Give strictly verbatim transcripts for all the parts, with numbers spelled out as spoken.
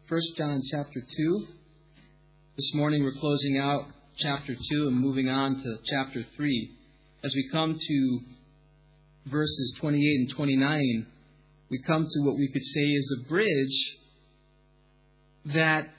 First John chapter two. This morning we're closing out chapter two and moving on to chapter three. As we come to verses twenty-eight and twenty-nine, we come to what we could say is a bridge that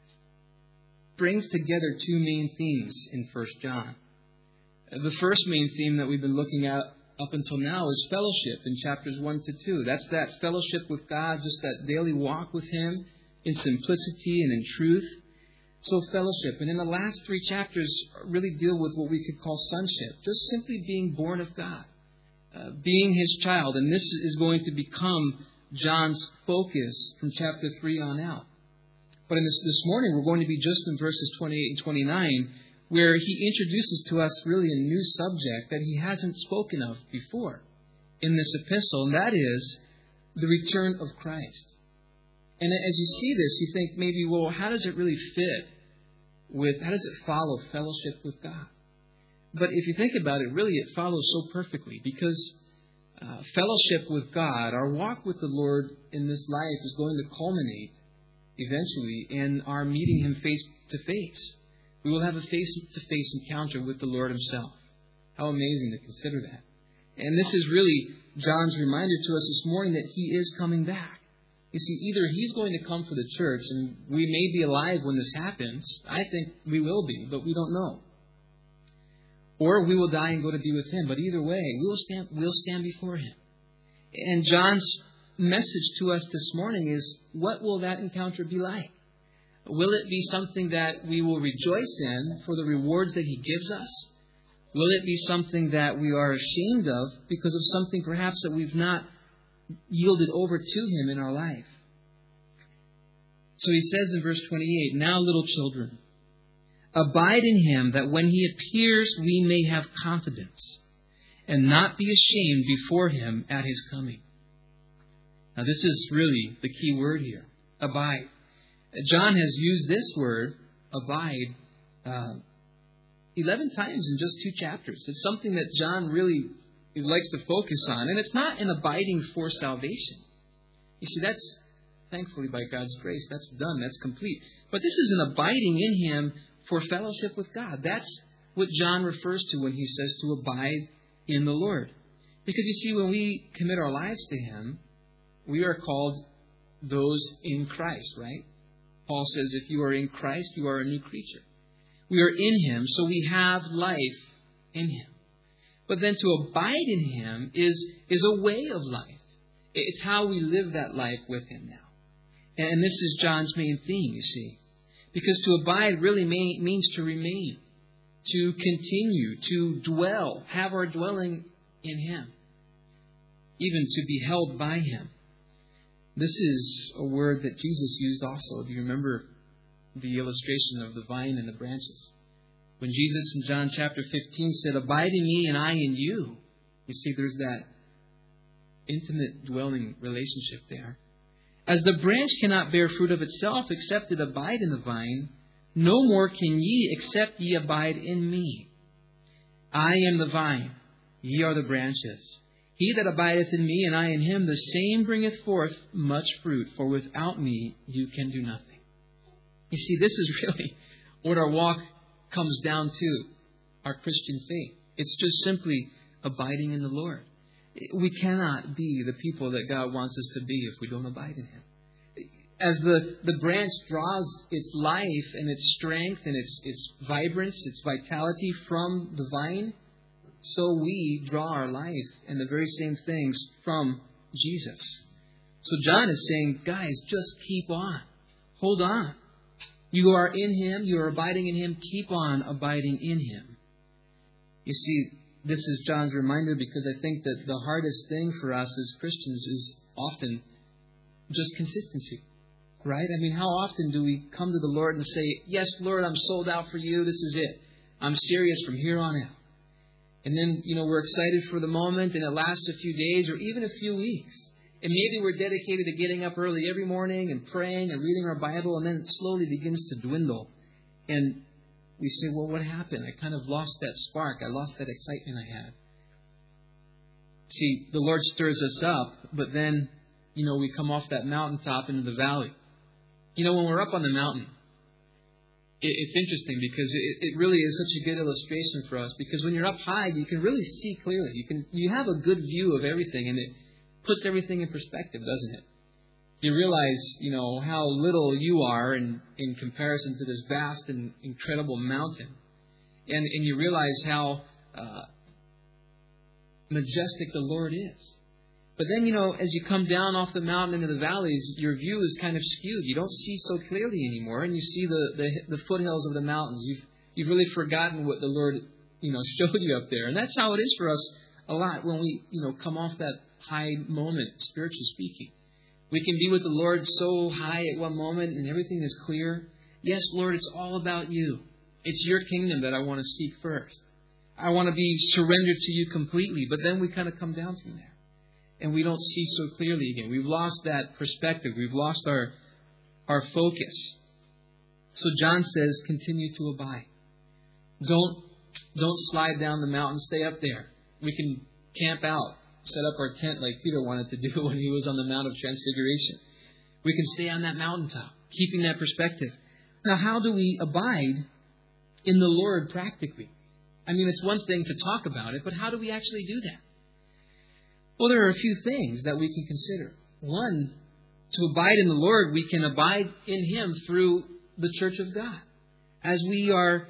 brings together two main themes in First John. The first main theme that we've been looking at up until now is fellowship in chapters one to two. That's that fellowship with God, just that daily walk with Him in simplicity and in truth. So fellowship. And in the last three chapters really deal with what we could call sonship. Just simply being born of God. Uh, being His child. And this is going to become John's focus from chapter three on out. But in this, this morning we're going to be just in verses twenty-eight and twenty-nine, where he introduces to us really a new subject that he hasn't spoken of before in this epistle, and that is the return of Christ. And as you see this, you think maybe, well, how does it really fit with, how does it follow fellowship with God? But if you think about it, really it follows so perfectly, because uh, fellowship with God, our walk with the Lord in this life is going to culminate eventually in our meeting Him face to face. We will have a face-to-face encounter with the Lord Himself. How amazing to consider that. And this is really John's reminder to us this morning that He is coming back. You see, either He's going to come for the church, and we may be alive when this happens. I think we will be, but we don't know. Or we will die and go to be with Him. But either way, we will stand, we'll stand before Him. And John's message to us this morning is, what will that encounter be like? Will it be something that we will rejoice in for the rewards that He gives us? Will it be something that we are ashamed of because of something perhaps that we've not yielded over to Him in our life? So he says in verse twenty-eight, "Now, little children, abide in Him, that when He appears we may have confidence and not be ashamed before Him at His coming." Now this is really the key word here, abide. John has used this word, abide, uh, eleven times in just two chapters. It's something that John really likes to focus on. And it's not an abiding for salvation. You see, that's, thankfully by God's grace, that's done, that's complete. But this is an abiding in Him for fellowship with God. That's what John refers to when he says to abide in the Lord. Because you see, when we commit our lives to Him, we are called those in Christ, right? Paul says, if you are in Christ, you are a new creature. We are in Him, so we have life in Him. But then to abide in Him is, is a way of life. It's how we live that life with Him now. And this is John's main theme, you see. Because to abide really may, means to remain, to continue, to dwell, have our dwelling in Him, even to be held by Him. This is a word that Jesus used also. Do you remember the illustration of the vine and the branches? When Jesus in John chapter fifteen said, "Abide in me and I in you." You see, there's that intimate dwelling relationship there. "As the branch cannot bear fruit of itself except it abide in the vine, no more can ye except ye abide in me. I am the vine, ye are the branches. He that abideth in me and I in him, the same bringeth forth much fruit, for without me you can do nothing." You see, this is really what our walk comes down to, our Christian faith. It's just simply abiding in the Lord. We cannot be the people that God wants us to be if we don't abide in Him. As the, the branch draws its life and its strength and its, its vibrance, its vitality from the vine, so we draw our life and the very same things from Jesus. So John is saying, guys, just keep on. Hold on. You are in Him. You are abiding in Him. Keep on abiding in Him. You see, this is John's reminder, because I think that the hardest thing for us as Christians is often just consistency. Right? I mean, how often do we come to the Lord and say, "Yes, Lord, I'm sold out for You. This is it. I'm serious from here on out." And then, you know, we're excited for the moment, and it lasts a few days or even a few weeks. And maybe we're dedicated to getting up early every morning and praying and reading our Bible, and then it slowly begins to dwindle. And we say, well, what happened? I kind of lost that spark. I lost that excitement I had. See, the Lord stirs us up, but then, you know, we come off that mountaintop into the valley. You know, when we're up on the mountain, it, it's interesting because it, it really is such a good illustration for us. Because when you're up high, you can really see clearly. You can you have a good view of everything, and it puts everything in perspective, doesn't it? You realize, you know, how little you are in, in comparison to this vast and incredible mountain. And, and you realize how uh, majestic the Lord is. But then, you know, as you come down off the mountain into the valleys, your view is kind of skewed. You don't see so clearly anymore, and you see the, the, the foothills of the mountains. You've, you've really forgotten what the Lord, you know, showed you up there. And that's how it is for us a lot when we, you know, come off that high moment, spiritually speaking. We can be with the Lord so high at one moment and everything is clear. Yes, Lord, it's all about you. It's your kingdom that I want to seek first. I want to be surrendered to you completely. But then we kind of come down from there. And we don't see so clearly again. We've lost that perspective. We've lost our, our focus. So John says, continue to abide. Don't, don't slide down the mountain. Stay up there. We can camp out. Set up our tent like Peter wanted to do when he was on the Mount of Transfiguration. We can stay on that mountaintop, keeping that perspective. Now, how do we abide in the Lord practically? I mean, it's one thing to talk about it, but how do we actually do that? Well, there are a few things that we can consider. One, to abide in the Lord, we can abide in Him through the church of God. As we are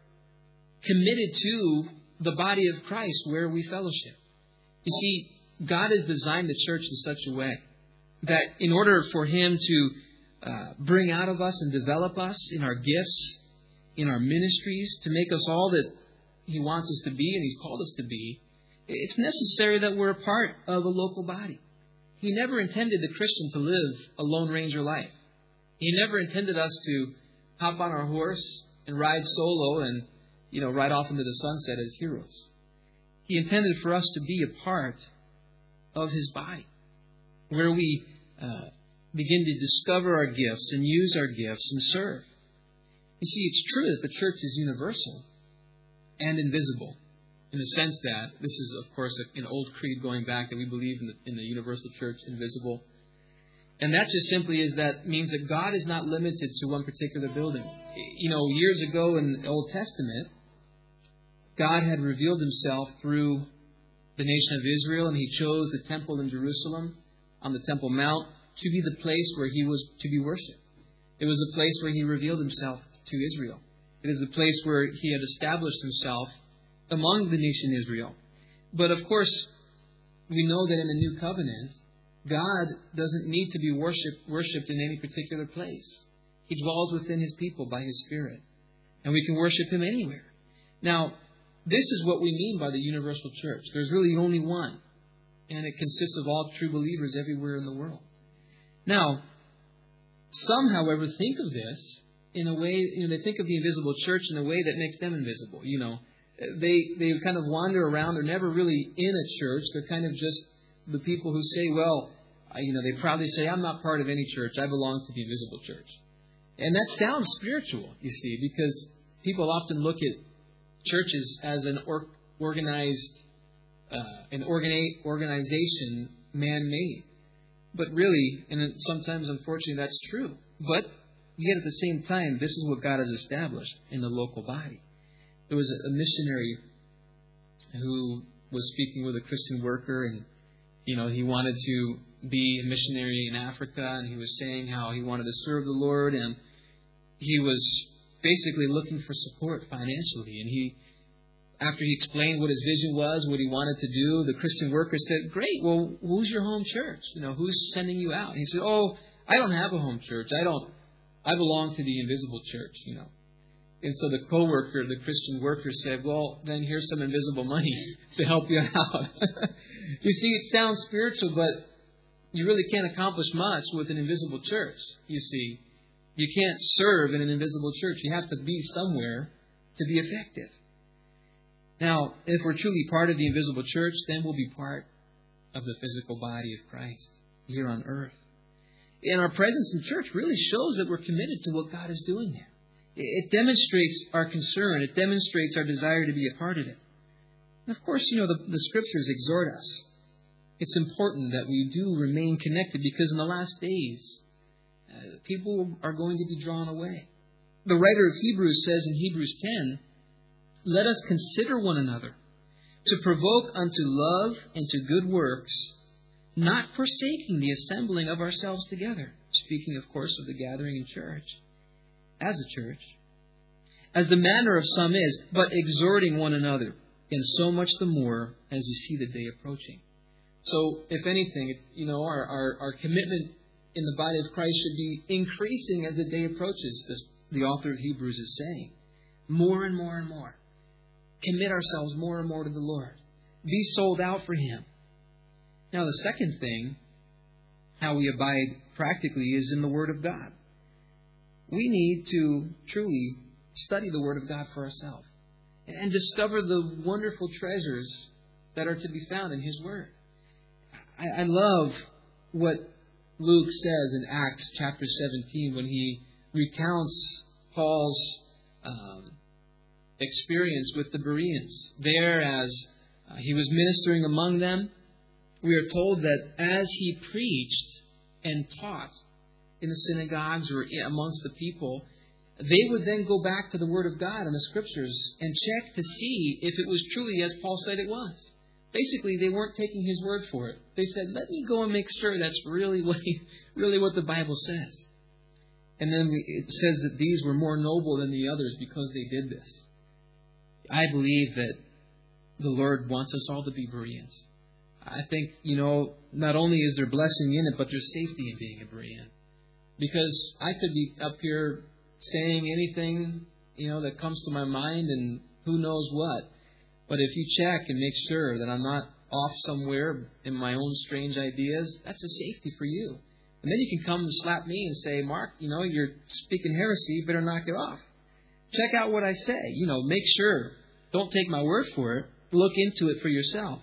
committed to the body of Christ where we fellowship. You see, God has designed the church in such a way that in order for Him to uh, bring out of us and develop us in our gifts, in our ministries, to make us all that He wants us to be and He's called us to be, it's necessary that we're a part of a local body. He never intended the Christian to live a Lone Ranger life. He never intended us to hop on our horse and ride solo and, you know, ride off into the sunset as heroes. He intended for us to be a part of His body, where we uh, begin to discover our gifts and use our gifts and serve. You see, it's true that the church is universal and invisible, in the sense that this is, of course, an old creed going back that we believe in the, in the universal church, invisible. And that just simply is that means that God is not limited to one particular building. You know, years ago in the Old Testament, God had revealed Himself through the nation of Israel, and He chose the temple in Jerusalem on the Temple Mount to be the place where He was to be worshipped. It was a place where He revealed Himself to Israel. It is the place where He had established Himself among the nation Israel. But of course, we know that in the New Covenant, God doesn't need to be worshipped, worshipped in any particular place. He dwells within His people by His Spirit. And we can worship Him anywhere. Now, this is what we mean by the universal church. There's really only one. And it consists of all true believers everywhere in the world. Now, some, however, think of this in a way, you know, they think of the invisible church in a way that makes them invisible. You know, they they kind of wander around. They're never really in a church. They're kind of just the people who say, well, you know, they proudly say, I'm not part of any church. I belong to the invisible church. And that sounds spiritual, you see, because people often look at churches as an or, organized, uh, an organi- organization man-made. But really, and sometimes, unfortunately, that's true. But yet at the same time, this is what God has established in the local body. There was a missionary who was speaking with a Christian worker, and, you know, he wanted to be a missionary in Africa, and he was saying how he wanted to serve the Lord, and he was basically looking for support financially. And he, after he explained what his vision was, what he wanted to do, the Christian worker said, great, well, who's your home church? You know, who's sending you out? And he said, oh, I don't have a home church. I don't, I belong to the invisible church, you know. And so the co-worker, the Christian worker said, well, then here's some invisible money to help you out. You see, it sounds spiritual, but you really can't accomplish much with an invisible church, you see. You can't serve in an invisible church. You have to be somewhere to be effective. Now, if we're truly part of the invisible church, then we'll be part of the physical body of Christ here on earth. And our presence in church really shows that we're committed to what God is doing there. It demonstrates our concern. It demonstrates our desire to be a part of it. And of course, you know, the, the Scriptures exhort us. It's important that we do remain connected, because in the last days, uh, people are going to be drawn away. The writer of Hebrews says in Hebrews ten, let us consider one another to provoke unto love and to good works, not forsaking the assembling of ourselves together. Speaking, of course, of the gathering in church, as a church. As the manner of some is, but exhorting one another, and so much the more as you see the day approaching. So, if anything, you know, our, our, our commitment in the body of Christ should be increasing as the day approaches, this, the author of Hebrews is saying. More and more and more. Commit ourselves more and more to the Lord. Be sold out for Him. Now, the second thing, how we abide practically, is in the Word of God. We need to truly study the Word of God for ourselves and discover the wonderful treasures that are to be found in His Word. I, I love what Luke says in Acts chapter seventeen when he recounts Paul's um, experience with the Bereans. There, as uh, he was ministering among them, we are told that as he preached and taught in the synagogues or amongst the people, they would then go back to the Word of God and the Scriptures and check to see if it was truly as Paul said it was. Basically, they weren't taking his word for it. They said, let me go and make sure that's really what, he, really what the Bible says. And then we, it says that these were more noble than the others because they did this. I believe that the Lord wants us all to be Bereans. I think, you know, not only is there blessing in it, but there's safety in being a Berean. Because I could be up here saying anything, you know, that comes to my mind and who knows what. But if you check and make sure that I'm not off somewhere in my own strange ideas, that's a safety for you. And then you can come and slap me and say, Mark, you know, you're speaking heresy, you better knock it off. Check out what I say. You know, make sure. Don't take my word for it. Look into it for yourself.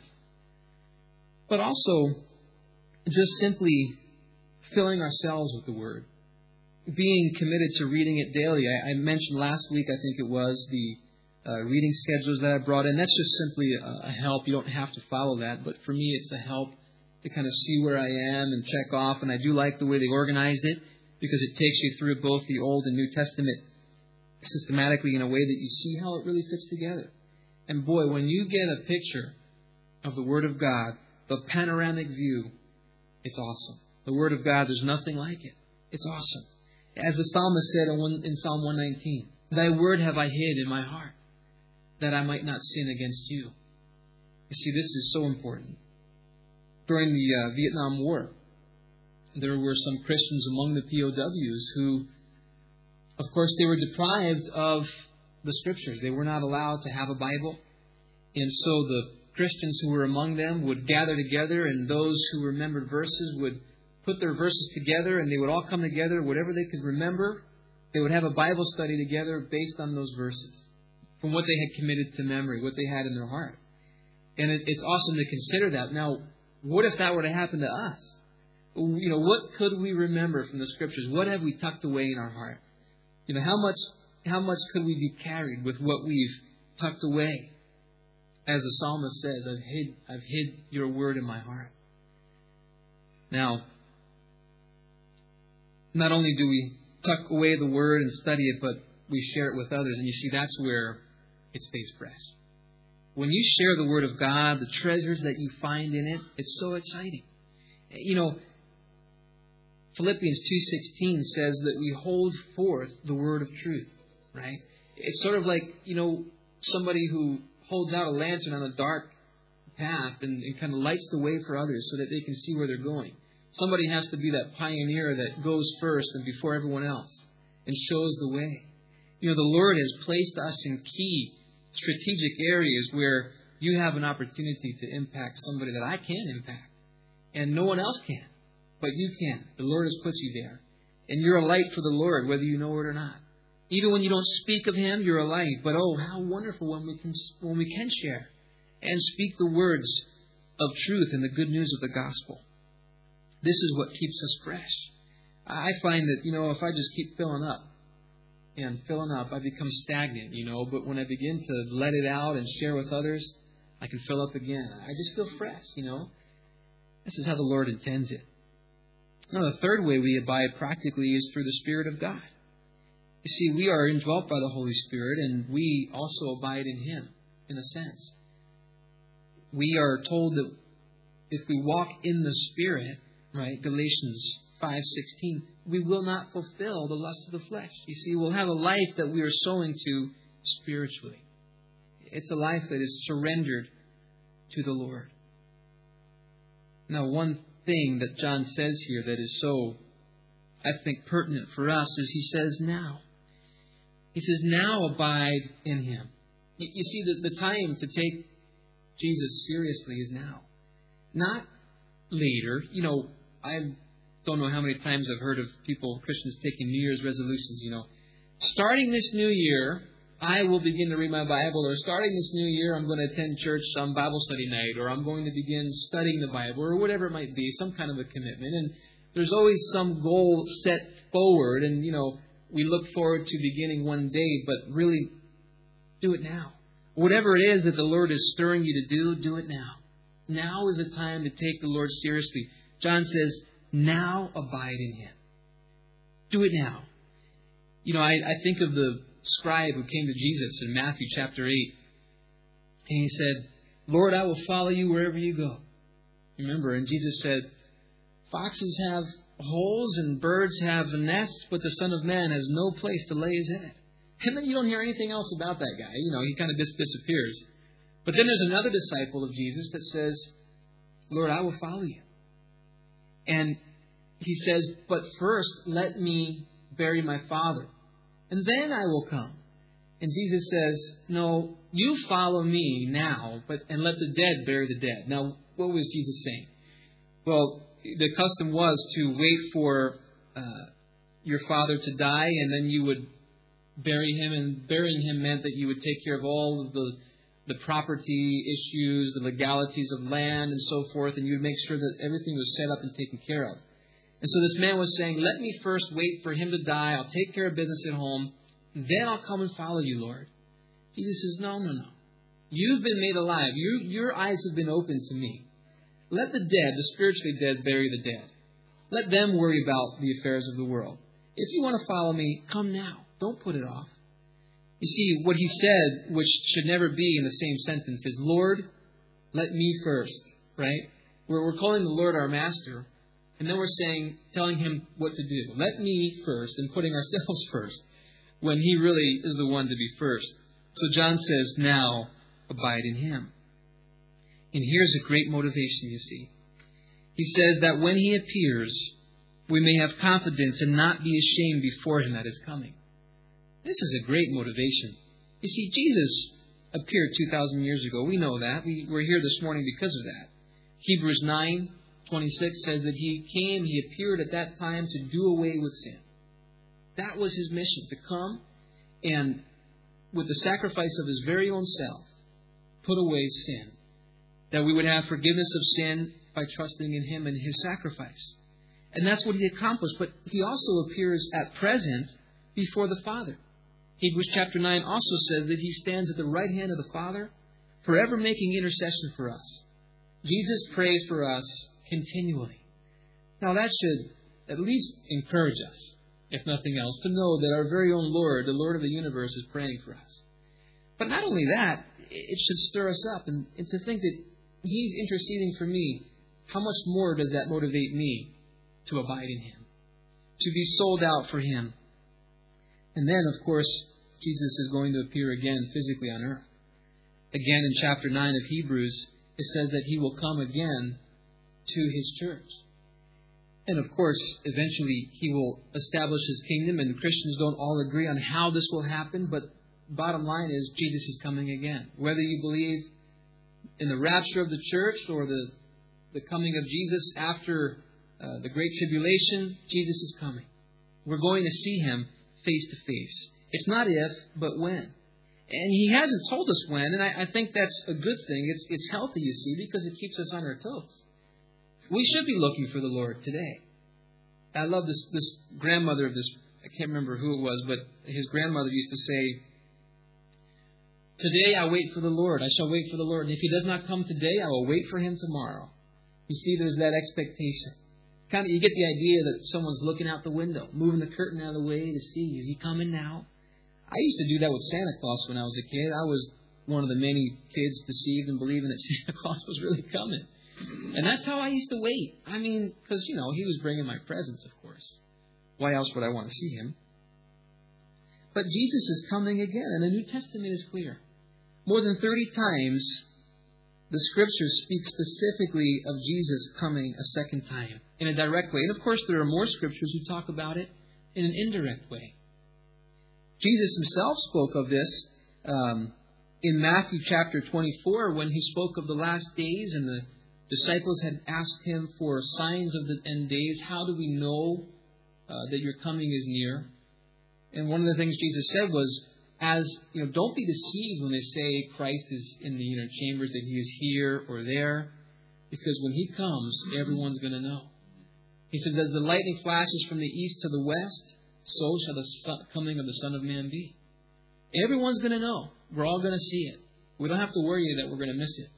But also, just simply filling ourselves with the Word. Being committed to reading it daily. I, I mentioned last week, I think it was, the uh, reading schedules that I brought in. That's just simply a, a help. You don't have to follow that. But for me, it's a help to kind of see where I am and check off. And I do like the way they organized it because it takes you through both the Old and New Testament systematically in a way that you see how it really fits together. And boy, when you get a picture of the Word of God, the panoramic view, it's awesome. The Word of God, there's nothing like it. It's awesome. As the psalmist said in Psalm one nineteen, Thy word have I hid in my heart, that I might not sin against you. You see, this is so important. During the uh, Vietnam War, there were some Christians among the P O Ws who, of course, they were deprived of the Scriptures. They were not allowed to have a Bible. And so the Christians who were among them would gather together, and those who remembered verses would put their verses together, and they would all come together, whatever they could remember. They would have a Bible study together based on those verses, from what they had committed to memory, what they had in their heart. And it, it's awesome to consider that. Now, what if that were to happen to us? You know, what could we remember from the Scriptures? What have we tucked away in our heart? You know, how much how much could we be carried with what we've tucked away? As the psalmist says, I've hid I've hid your word in my heart. Now, not only do we tuck away the Word and study it, but we share it with others. And you see, that's where it stays fresh. When you share the Word of God, the treasures that you find in it, it's so exciting. You know, Philippians two sixteen says that we hold forth the word of truth, right? It's sort of like, you know, somebody who holds out a lantern on a dark path and, and kind of lights the way for others so that they can see where they're going. Somebody has to be that pioneer that goes first and before everyone else and shows the way. You know, the Lord has placed us in key strategic areas where you have an opportunity to impact somebody that I can't impact. And no one else can. But you can. The Lord has put you there. And you're a light for the Lord, whether you know it or not. Even when you don't speak of Him, you're a light. But oh, how wonderful when we can when we can share and speak the words of truth and the good news of the gospel. This is what keeps us fresh. I find that, you know, if I just keep filling up and filling up, I become stagnant, you know. But when I begin to let it out and share with others, I can fill up again. I just feel fresh, you know. This is how the Lord intends it. Now, the third way we abide practically is through the Spirit of God. You see, we are indwelt by the Holy Spirit, and we also abide in Him, in a sense. We are told that if we walk in the Spirit, right, Galatians five sixteen, we will not fulfill the lust of the flesh. You see, we'll have a life that we are sowing to spiritually. It's a life that is surrendered to the Lord. Now, one thing that John says here that is so, I think, pertinent for us is he says, now. He says, now abide in Him. You, you see, the, the time to take Jesus seriously is now. Not later. You know, I don't know how many times I've heard of people, Christians, taking New Year's resolutions. You know, starting this new year, I will begin to read my Bible, or starting this new year, I'm going to attend church on Bible study night, or I'm going to begin studying the Bible, or whatever it might be, some kind of a commitment. And there's always some goal set forward, and, you know, we look forward to beginning one day, but really do it now. Whatever it is that the Lord is stirring you to do, do it now. Now is the time to take the Lord seriously. John says, now abide in Him. Do it now. You know, I, I think of the scribe who came to Jesus in Matthew chapter eight. And he said, Lord, I will follow you wherever you go. Remember, and Jesus said, foxes have holes and birds have nests, but the Son of Man has no place to lay His head. And then you don't hear anything else about that guy. You know, he kind of just disappears. But then there's another disciple of Jesus that says, Lord, I will follow you. And he says, but first, let me bury my father, and then I will come. And Jesus says, no, you follow me now, but and let the dead bury the dead. Now, what was Jesus saying? Well, the custom was to wait for uh, your father to die, and then you would bury him. And burying him meant that you would take care of all of the the property issues, the legalities of land, and so forth, and you would make sure that everything was set up and taken care of. And so this man was saying, let me first wait for him to die. I'll take care of business at home. Then I'll come and follow you, Lord. Jesus says, no, no, no. You've been made alive. You, your eyes have been opened to me. Let the dead, the spiritually dead, bury the dead. Let them worry about the affairs of the world. If you want to follow me, come now. Don't put it off. You see, what he said, which should never be in the same sentence, is, Lord, let me first, right? We're, we're calling the Lord our master, and then we're saying, telling Him what to do. Let me first, and putting ourselves first, when He really is the one to be first. So John says, now abide in Him. And here's a great motivation, you see. He says that when He appears, we may have confidence and not be ashamed before Him at His coming. This is a great motivation. You see, Jesus appeared two thousand years ago. We know that. We, we're here this morning because of that. Hebrews nine twenty-six says that He came, He appeared at that time to do away with sin. That was His mission, to come and, with the sacrifice of His very own self, put away sin. That we would have forgiveness of sin by trusting in Him and His sacrifice. And that's what He accomplished. But He also appears at present before the Father. Hebrews chapter nine also says that He stands at the right hand of the Father, forever making intercession for us. Jesus prays for us continually. Now that should at least encourage us, if nothing else, to know that our very own Lord, the Lord of the universe, is praying for us. But not only that, it should stir us up. And, and to think that He's interceding for me, how much more does that motivate me to abide in Him? To be sold out for Him. And then, of course, Jesus is going to appear again physically on earth. Again, in chapter nine of Hebrews, it says that He will come again to His church. And of course, eventually He will establish His kingdom, and Christians don't all agree on how this will happen, but bottom line is Jesus is coming again. Whether you believe in the rapture of the church or the, the coming of Jesus after uh, the Great Tribulation, Jesus is coming. We're going to see Him face to face. It's not if, but when. And He hasn't told us when, and I, I think that's a good thing. It's, it's healthy, you see, because it keeps us on our toes. We should be looking for the Lord today. I love this, this grandmother of this, I can't remember who it was, but his grandmother used to say, today I wait for the Lord. I shall wait for the Lord. And if He does not come today, I will wait for Him tomorrow. You see, there's that expectation. Kind of, you get the idea that someone's looking out the window, moving the curtain out of the way to see, is he coming now? I used to do that with Santa Claus when I was a kid. I was one of the many kids deceived in believing that Santa Claus was really coming. And that's how I used to wait. I mean, because, you know, he was bringing my presents, of course. Why else would I want to see him? But Jesus is coming again, and the New Testament is clear. More than thirty times, the Scriptures speak specifically of Jesus coming a second time in a direct way. And of course, there are more Scriptures who talk about it in an indirect way. Jesus himself spoke of this um, in Matthew chapter twenty-four when he spoke of the last days, and the disciples had asked him for signs of the end days. How do we know uh, that your coming is near? And one of the things Jesus said was, as you know, don't be deceived when they say Christ is in the inner chambers, that he is here or there, because when he comes, everyone's going to know. He says, as the lightning flashes from the east to the west, so shall the coming of the Son of Man be. Everyone's going to know. We're all going to see it. We don't have to worry that we're going to miss it.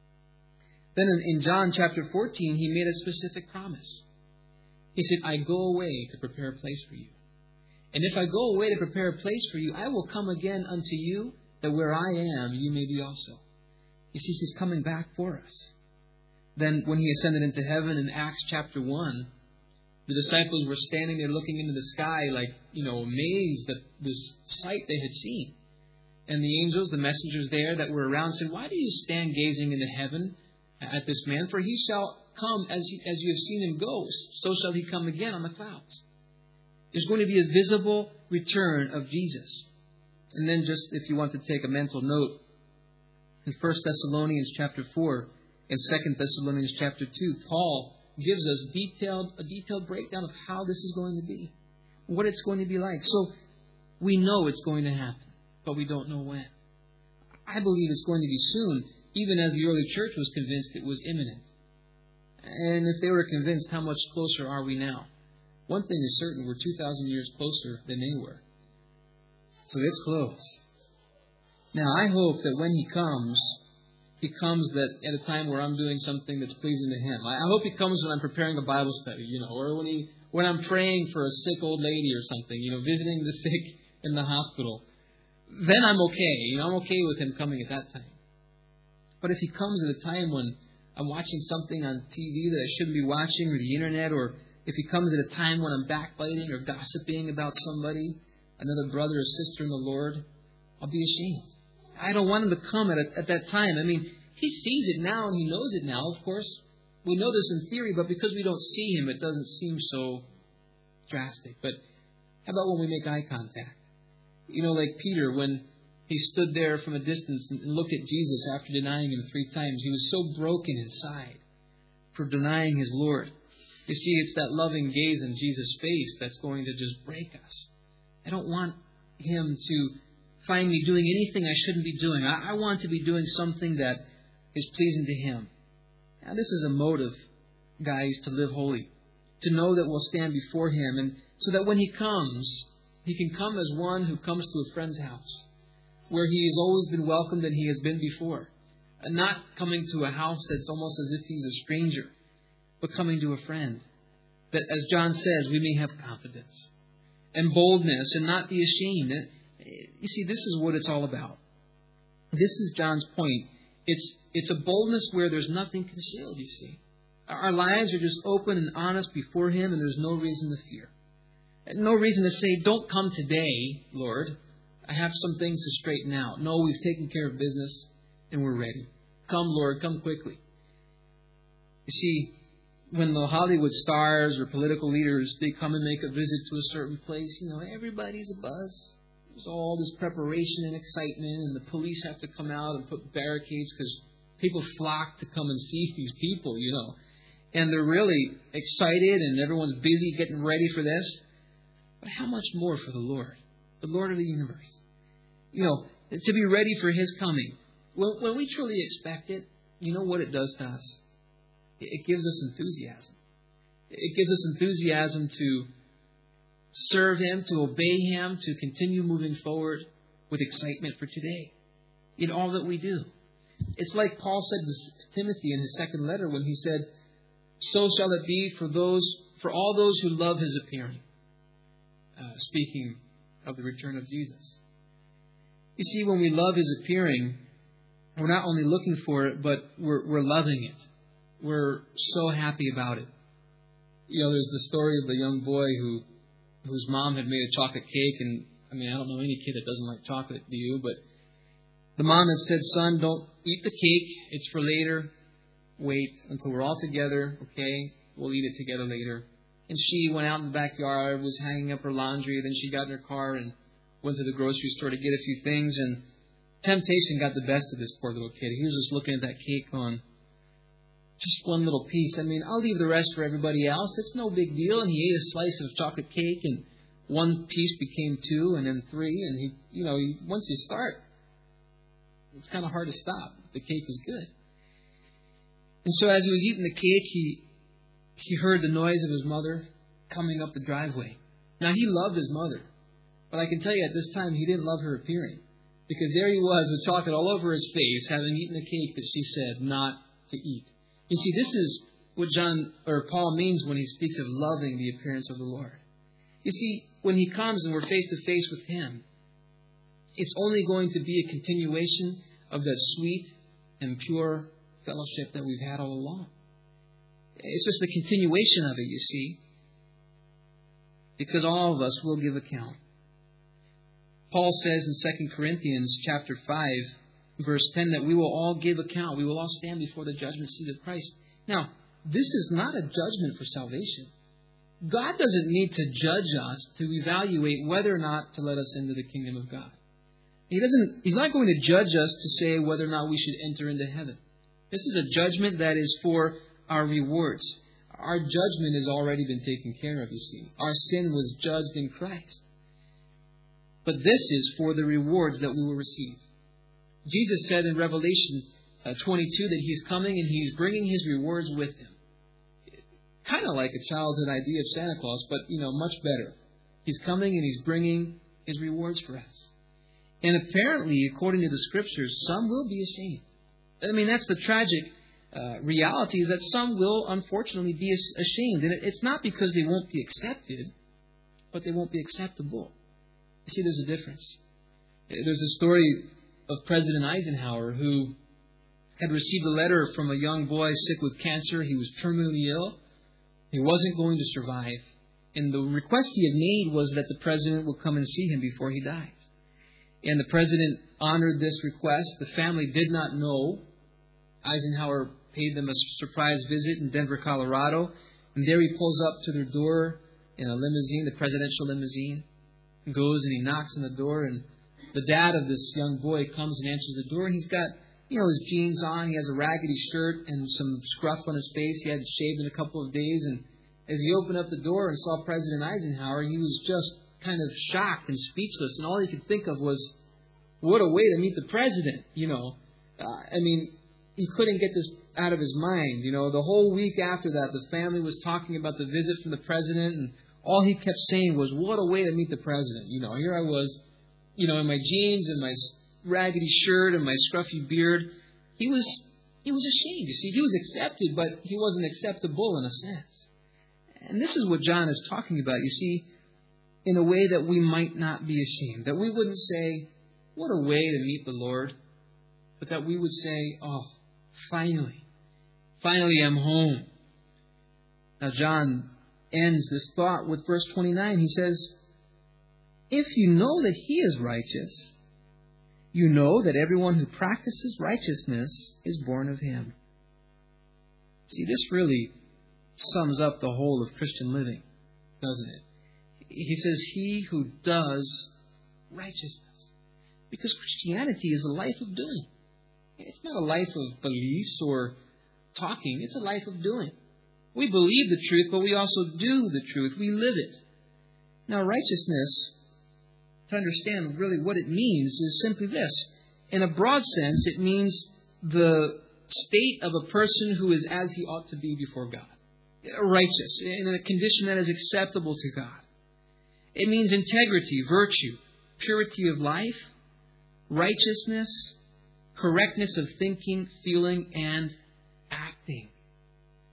Then in, in John chapter fourteen, he made a specific promise. He said, I go away to prepare a place for you. And if I go away to prepare a place for you, I will come again unto you, that where I am, you may be also. You see, he's coming back for us. Then when he ascended into heaven in Acts chapter one, the disciples were standing there looking into the sky like, you know, amazed at this sight they had seen. And the angels, the messengers there that were around said, why do you stand gazing into heaven at this man? For he shall come as, he, as you have seen him go, so shall he come again on the clouds. There's going to be a visible return of Jesus. And then just if you want to take a mental note, in First Thessalonians chapter four and Second Thessalonians chapter two, Paul gives us detailed a detailed breakdown of how this is going to be, what it's going to be like. So we know it's going to happen, but we don't know when. I believe it's going to be soon, even as the early church was convinced it was imminent. And if they were convinced, how much closer are we now? One thing is certain, we're two thousand years closer than they were. So it's close. Now, I hope that when he comes, he comes that at a time where I'm doing something that's pleasing to him. I hope he comes when I'm preparing a Bible study, you know, or when he when I'm praying for a sick old lady or something, you know, visiting the sick in the hospital. Then I'm okay. You know, I'm okay with him coming at that time. But if he comes at a time when I'm watching something on T V that I shouldn't be watching, or the internet, or if he comes at a time when I'm backbiting or gossiping about somebody, another brother or sister in the Lord, I'll be ashamed. I don't want him to come at, a, at that time. I mean, he sees it now and he knows it now, of course. We know this in theory, but because we don't see him, it doesn't seem so drastic. But how about when we make eye contact? You know, like Peter, when he stood there from a distance and looked at Jesus after denying him three times, he was so broken inside for denying his Lord. You see, it's that loving gaze in Jesus' face that's going to just break us. I don't want him to find me doing anything I shouldn't be doing. I, I want to be doing something that is pleasing to him. Now, this is a motive, guys, to live holy, to know that we'll stand before him, and so that when he comes, he can come as one who comes to a friend's house, where he has always been welcomed and he has been before, and not coming to a house that's almost as if he's a stranger, but coming to a friend. That, as John says, we may have confidence and boldness and not be ashamed. You see, this is what it's all about. This is John's point. It's it's a boldness where there's nothing concealed, you see. Our lives are just open and honest before him, and there's no reason to fear. No reason to say, don't come today, Lord. I have some things to straighten out. No, we've taken care of business, and we're ready. Come, Lord, come quickly. You see, when the Hollywood stars or political leaders, they come and make a visit to a certain place, you know, everybody's abuzz. There's all this preparation and excitement, and the police have to come out and put barricades because people flock to come and see these people, you know. And they're really excited, and everyone's busy getting ready for this. But how much more for the Lord, the Lord of the universe? You know, to be ready for his coming. When, when we truly expect it, you know what it does to us? It gives us enthusiasm. It gives us enthusiasm to serve him, to obey him, to continue moving forward with excitement for today in all that we do. It's like Paul said to Timothy in his second letter when he said, so shall it be for those, for all those who love His appearing. Uh, speaking of the return of Jesus. You see, when we love His appearing, we're not only looking for it, but we're, we're loving it. We're so happy about it. You know, there's the story of the young boy who, whose mom had made a chocolate cake, and I mean, I don't know any kid that doesn't like chocolate, do you? But the mom had said, "Son, don't eat the cake. It's for later. Wait until we're all together, okay? We'll eat it together later." And she went out in the backyard, was hanging up her laundry. Then she got in her car and went to the grocery store to get a few things. And temptation got the best of this poor little kid. He was just looking at that cake going, just one little piece. I mean, I'll leave the rest for everybody else. It's no big deal. And he ate a slice of chocolate cake, and one piece became two, and then three. And he, you know, he, once you start, it's kind of hard to stop. The cake is good. And so as he was eating the cake, he he heard the noise of his mother coming up the driveway. Now, he loved his mother, but I can tell you at this time he didn't love her appearing, because there he was with chocolate all over his face, having eaten a cake that she said not to eat. You see, this is what John or Paul means when he speaks of loving the appearance of the Lord. You see, when He comes and we're face to face with Him, it's only going to be a continuation of that sweet and pure fellowship that we've had all along. It's just the continuation of it, you see, because all of us will give account. Paul says in Second Corinthians chapter five, verse ten, that we will all give account. We will all stand before the judgment seat of Christ. Now, this is not a judgment for salvation. God doesn't need to judge us to evaluate whether or not to let us into the kingdom of God. He doesn't. He's not going to judge us to say whether or not we should enter into heaven. This is a judgment that is for our rewards. Our judgment has already been taken care of, you see. Our sin was judged in Christ. But this is for the rewards that we will receive. Jesus said in Revelation uh, twenty-two that He's coming and He's bringing His rewards with Him. Kind of like a childhood idea of Santa Claus, but, you know, much better. He's coming and He's bringing His rewards for us. And apparently, according to the Scriptures, some will be ashamed. I mean, that's the tragic uh, reality, is that some will, unfortunately, be ashamed. And it's not because they won't be accepted, but they won't be acceptable. You see, there's a difference. There's a story of President Eisenhower who had received a letter from a young boy sick with cancer. He was terminally ill. He wasn't going to survive. And the request he had made was that the president would come and see him before he died. And the president honored this request. The family did not know. Eisenhower paid them a surprise visit in Denver, Colorado. And there he pulls up to their door in a limousine, the presidential limousine. He goes and he knocks on the door. And the dad of this young boy comes and answers the door. And he's got, you know, his jeans on. He has a raggedy shirt and some scruff on his face. He hadn't shaved in a couple of days. And as he opened up the door and saw President Eisenhower, he was just kind of shocked and speechless. And all he could think of was, what a way to meet the president, you know. Uh, I mean, he couldn't get this out of his mind. You know, the whole week after that, the family was talking about the visit from the president, and all he kept saying was, what a way to meet the president. You know, here I was, you know, in my jeans and my raggedy shirt and my scruffy beard. He was, he was ashamed. You see, he was accepted, but he wasn't acceptable in a sense. And this is what John is talking about, you see, in a way that we might not be ashamed. That we wouldn't say, what a way to meet the Lord. But that we would say, oh, finally, finally I'm home. Now John ends this thought with verse twenty-nine. He says, if you know that He is righteous, you know that everyone who practices righteousness is born of Him. See, this really sums up the whole of Christian living, doesn't it? He says, he who does righteousness. Because Christianity is a life of doing. It's not a life of beliefs or talking. It's a life of doing. We believe the truth, but we also do the truth. We live it. Now, righteousness, to understand really what it means, is simply this. In a broad sense, it means the state of a person who is as he ought to be before God. Righteous, in a condition that is acceptable to God. It means integrity, virtue, purity of life, righteousness, correctness of thinking, feeling, and acting.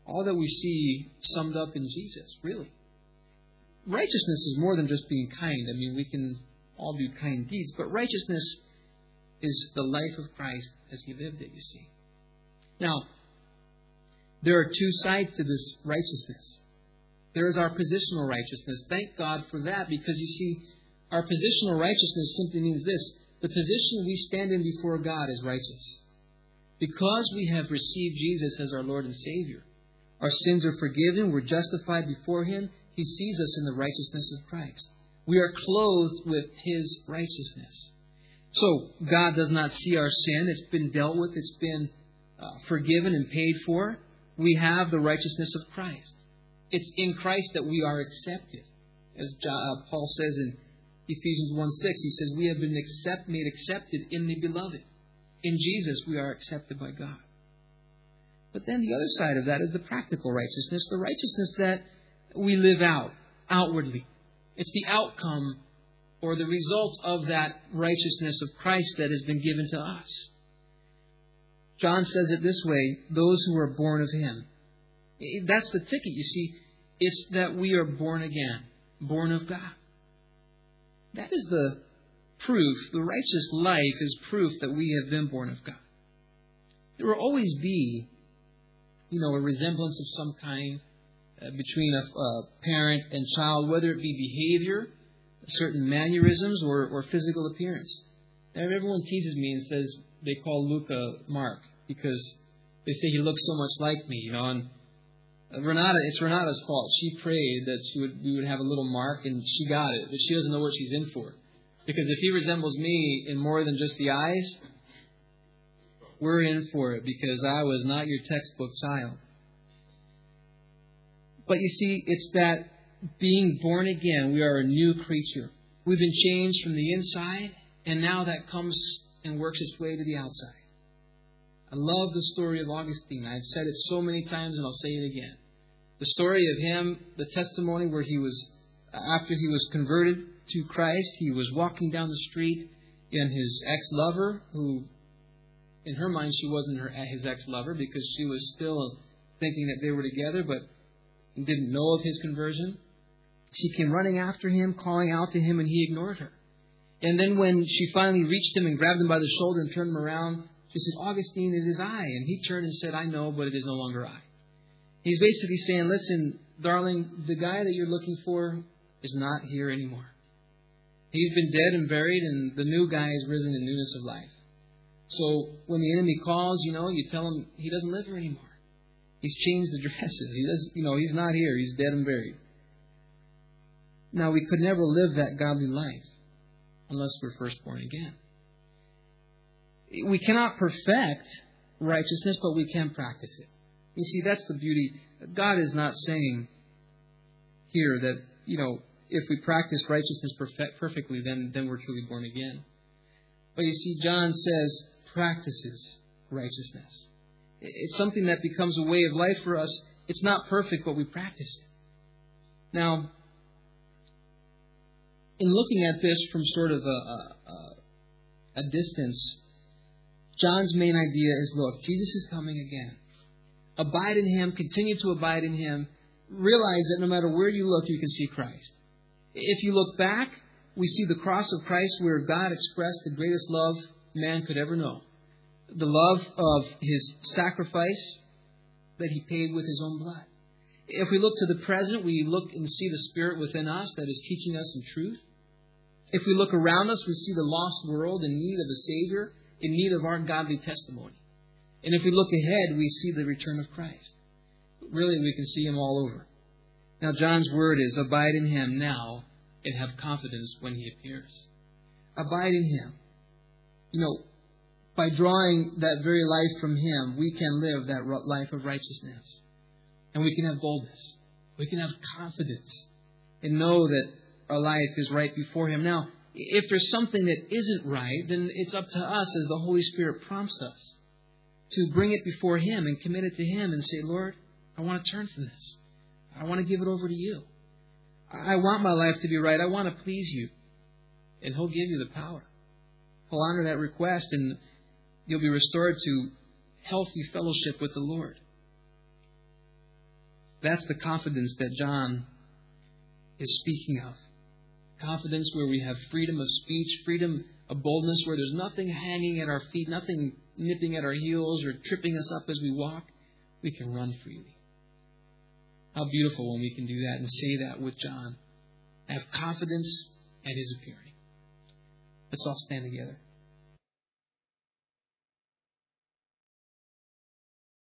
all that we see summed up in Jesus, really. Righteousness is more than just being kind. I mean, we can all do kind deeds, but righteousness is the life of Christ as He lived it, you see. Now, there are two sides to this righteousness. There is our positional righteousness. Thank God for that, because you see, our positional righteousness simply means this: the position we stand in before God is righteous. Because we have received Jesus as our Lord and Savior, our sins are forgiven, we're justified before Him, He sees us in the righteousness of Christ. We are clothed with His righteousness. So, God does not see our sin. It's been dealt with. It's been uh, forgiven and paid for. We have the righteousness of Christ. It's in Christ that we are accepted. As John, uh, Paul says in Ephesians one six, he says, we have been accept, made accepted in the Beloved. In Jesus, we are accepted by God. But then the other side of that is the practical righteousness, the righteousness that we live out outwardly. It's the outcome or the result of that righteousness of Christ that has been given to us. John says it this way: those who are born of Him. That's the ticket, you see. It's that we are born again, born of God. That is the proof. The righteous life is proof that we have been born of God. There will always be, you know, a resemblance of some kind uh, between a, a parent and child, whether it be behavior, certain mannerisms, or, or physical appearance. And everyone teases me and says they call Luca Mark because they say he looks so much like me, you know. And Renata, it's Renata's fault. She prayed that she would we would have a little Mark, and she got it. But she doesn't know what she's in for. Because if he resembles me in more than just the eyes, we're in for it, because I was not your textbook child. But you see, it's that being born again, we are a new creature. We've been changed from the inside, and now that comes and works its way to the outside. I love the story of Augustine. I've said it so many times, and I'll say it again. The story of him, the testimony where he was, after he was converted to Christ, he was walking down the street, and his ex-lover, who in her mind she wasn't her, his ex-lover because she was still thinking that they were together, but didn't know of his conversion. She came running after him, calling out to him, and he ignored her. And then when she finally reached him and grabbed him by the shoulder and turned him around, she said, "Augustine, it is I." And he turned and said, "I know, but it is no longer I." He's basically saying, listen, darling, the guy that you're looking for is not here anymore. He's been dead and buried, and the new guy has risen in newness of life. So when the enemy calls, you know, you tell him he doesn't live here anymore. He's changed the dresses. He does, you know, he's not here. He's dead and buried. Now, we could never live that godly life unless we're first born again. We cannot perfect righteousness, but we can practice it. You see, that's the beauty. God is not saying here that, you know, if we practice righteousness perfect, perfectly, then, then we're truly born again. But you see, John says practices righteousness. It's something that becomes a way of life for us. It's not perfect, but we practice it. Now, in looking at this from sort of a, a, a distance, John's main idea is, look, Jesus is coming again. Abide in Him, continue to abide in Him. Realize that no matter where you look, you can see Christ. If you look back, we see the cross of Christ where God expressed the greatest love man could ever know. The love of His sacrifice that He paid with His own blood. If we look to the present, we look and see the Spirit within us that is teaching us in truth. If we look around us, we see the lost world in need of a Savior, in need of our godly testimony. And if we look ahead, we see the return of Christ. Really, we can see Him all over. Now, John's word is, abide in Him now and have confidence when He appears. Abide in Him. You know, by drawing that very life from Him, we can live that life of righteousness. And we can have boldness. We can have confidence and know that our life is right before Him. Now, if there's something that isn't right, then it's up to us as the Holy Spirit prompts us to bring it before Him and commit it to Him and say, Lord, I want to turn from this. I want to give it over to You. I want my life to be right. I want to please You. And He'll give you the power. He'll honor that request, and you'll be restored to healthy fellowship with the Lord. That's the confidence that John is speaking of. Confidence where we have freedom of speech, freedom of boldness, where there's nothing hanging at our feet, nothing nipping at our heels or tripping us up as we walk. We can run freely. How beautiful when we can do that and say that with John. Have confidence at His appearing. Let's all stand together.